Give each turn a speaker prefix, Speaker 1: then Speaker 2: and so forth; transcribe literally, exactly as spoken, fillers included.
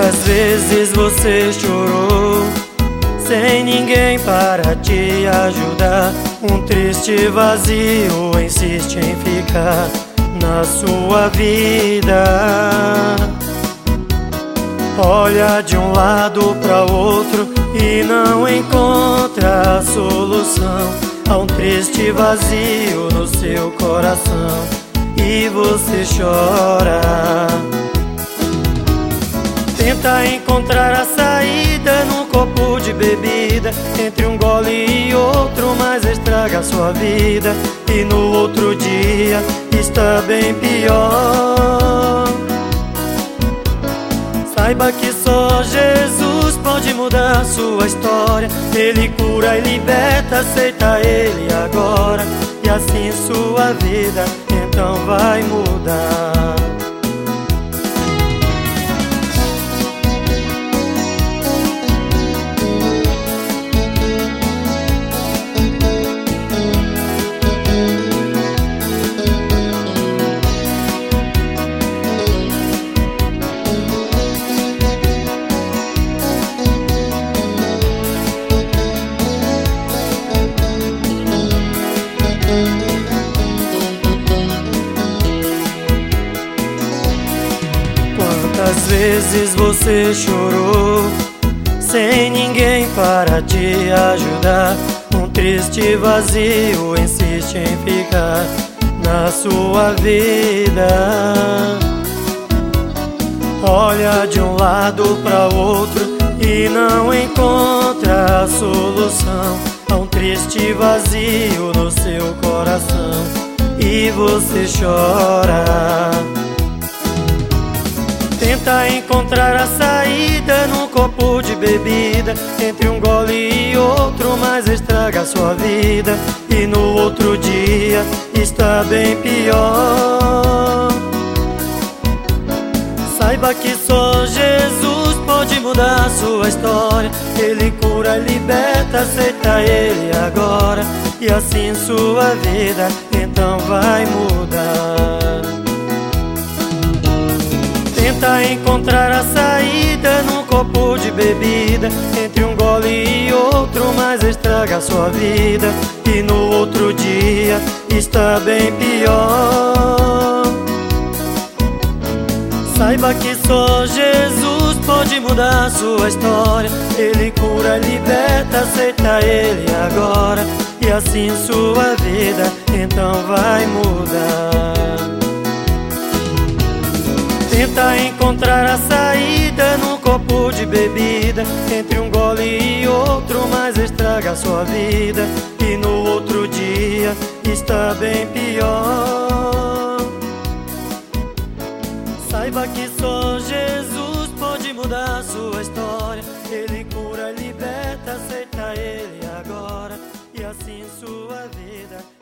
Speaker 1: Quantas vezes você chorou sem ninguém para te ajudar? Um triste vazio insiste em ficar na sua vida. Olha de um lado para outro e não encontra a solução. Há um triste vazio no seu coração e você chora. Tenta encontrar a saída num copo de bebida, entre um gole e outro, mas estraga a sua vida. E no outro dia está bem pior. Saiba que só Jesus pode mudar sua história. Ele cura e liberta, aceita Ele agora, e assim sua vida então vai mudar.
Speaker 2: Quantas vezes você chorou sem ninguém para te ajudar? Um triste vazio insiste em ficar na sua vida. Olha de um lado para outro e não encontra a solução. Há um triste vazio no seu coração e você chora. Tenta encontrar a saída num copo de bebida, entre um gole e outro, mas estraga a sua vida. E no outro dia está bem pior. Saiba que só Jesus pode mudar sua história. Ele cura e liberta, aceita Ele agora, e assim sua vida então vai mudar. Tenta encontrar a saída num copo de bebida, entre um gole e outro, mas estraga a sua vida. E no outro dia está bem pior. Saiba que só Jesus pode mudar sua história. Ele cura e liberta, aceita Ele agora, e assim sua vida então vai mudar. Tenta encontrar a saída num copo de bebida, entre um gole e outro, mas estraga a sua vida. E no outro dia está bem pior. Saiba que só Jesus pode mudar sua história. Ele cura e liberta, aceita Ele agora, e assim sua vida